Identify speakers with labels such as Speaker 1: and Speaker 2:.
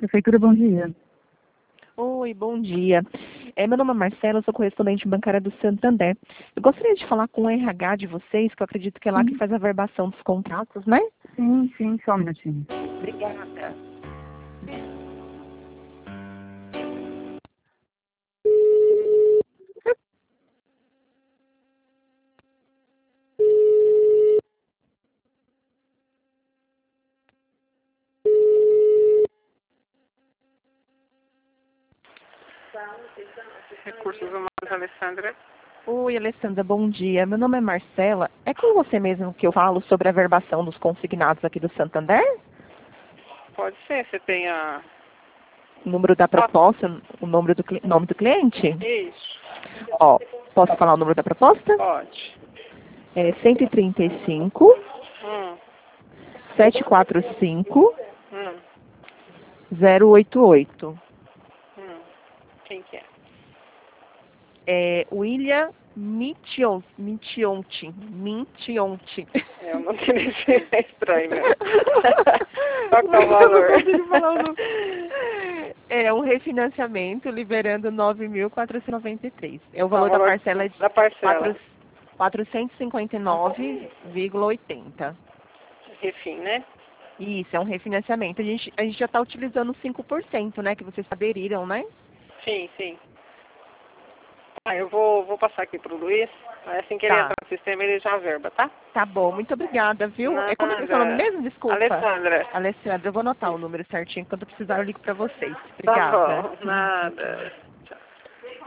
Speaker 1: Prefeitura, bom dia.
Speaker 2: Oi, bom dia. Meu nome é Marcela, eu sou correspondente bancária do Santander. Eu gostaria de falar com o RH de vocês, que eu acredito que é lá que faz a verbação dos contratos, né?
Speaker 1: Sim, só um minutinho.
Speaker 2: Obrigada.
Speaker 3: Recursos Humanos, Alessandra.
Speaker 2: Oi, Alessandra, bom dia. Meu nome é Marcela. É com você mesmo que eu falo sobre a verbação dos consignados aqui do Santander?
Speaker 3: Pode ser, você tem a...
Speaker 2: O número da proposta, o nome nome do cliente?
Speaker 3: Isso,
Speaker 2: Ó, posso falar o número da proposta?
Speaker 3: pode.
Speaker 2: É 135
Speaker 3: Hum,
Speaker 2: 745
Speaker 3: hum,
Speaker 2: 088.
Speaker 3: quem que é?
Speaker 2: William Mitionti.
Speaker 3: Eu não tenho esse é estranho, né? Qual que é o valor?
Speaker 2: É um refinanciamento liberando 9.493. É o
Speaker 3: Tá,
Speaker 2: valor da parcela de
Speaker 3: da parcela.
Speaker 2: 459,80.
Speaker 3: Refim, né?
Speaker 2: Isso, é um refinanciamento. A gente já está utilizando 5%, né? Que vocês aderiram, né?
Speaker 3: Sim. Ah, eu vou passar aqui pro Luiz. Aí assim que ele
Speaker 2: Tá.
Speaker 3: entrar no sistema, ele já verba, tá?
Speaker 2: Tá bom, muito obrigada, viu? Como é que é o seu
Speaker 3: Nada.
Speaker 2: nome mesmo? Desculpa.
Speaker 3: Alessandra.
Speaker 2: Alessandra, eu vou anotar o número certinho. Quando precisar, eu ligo para vocês.
Speaker 3: Tá
Speaker 2: Obrigada.
Speaker 3: bom, nada.